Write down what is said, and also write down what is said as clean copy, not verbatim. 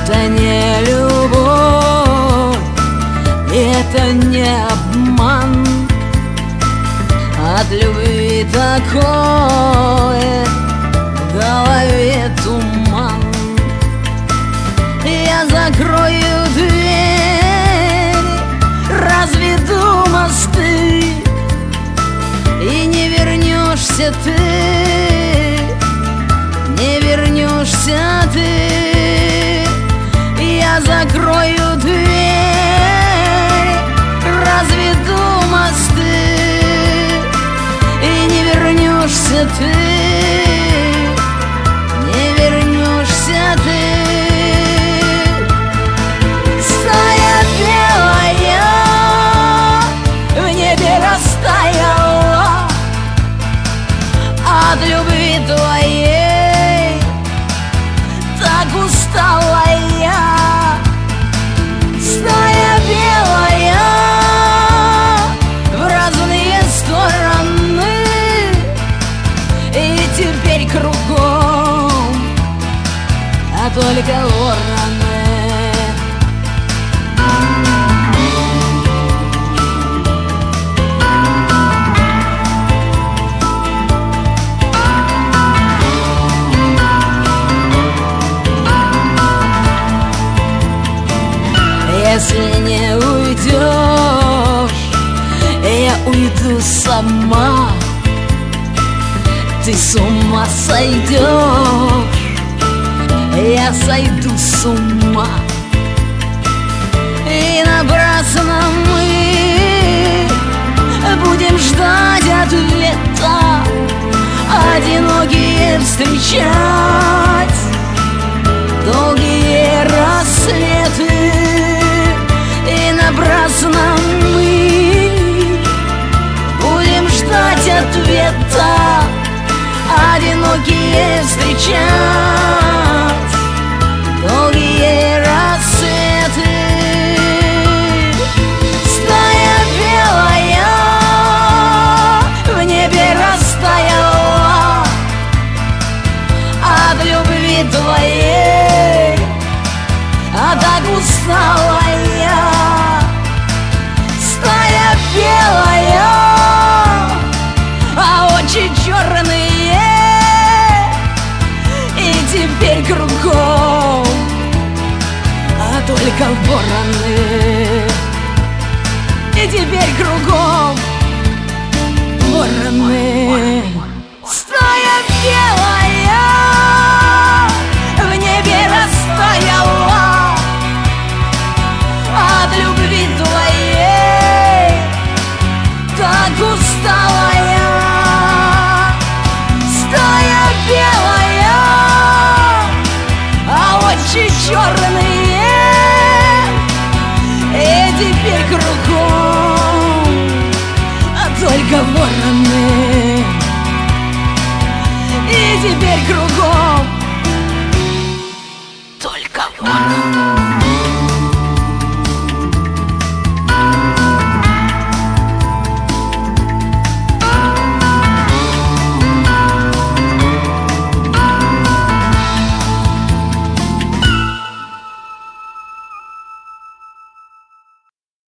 Это не любовь, это не обман. От любви такое в голове туман. Я закрою дверь, разведу мосты, и не вернешься ты, не вернешься ты. Я закрою дверь, разведу мосты, и не вернешься ты, не вернешься ты. Стая белая в небе растаяла от любви твоей, так устала я. Стая белая в разные стороны, и теперь кругом, а только вороны. Если не уйдешь, я уйду сама. Ты с ума сойдешь, я сойду с ума. И напрасно мы будем ждать ответа, одинокие встречать долгие рассветы. И напрасно мы будем ждать ответа, одинокие встречать долгие рассветы. Стая белая в небе растаяла от любви твоей, а так устала я. Стая белая, а очи черные, и теперь кругом, а только вороны. И теперь кругом вороны. Стая белая в небе растаяла от любви твоей, так устала я. Стая белая, а очи черные, и теперь кругом, а только вороны. И теперь кругом только вороны.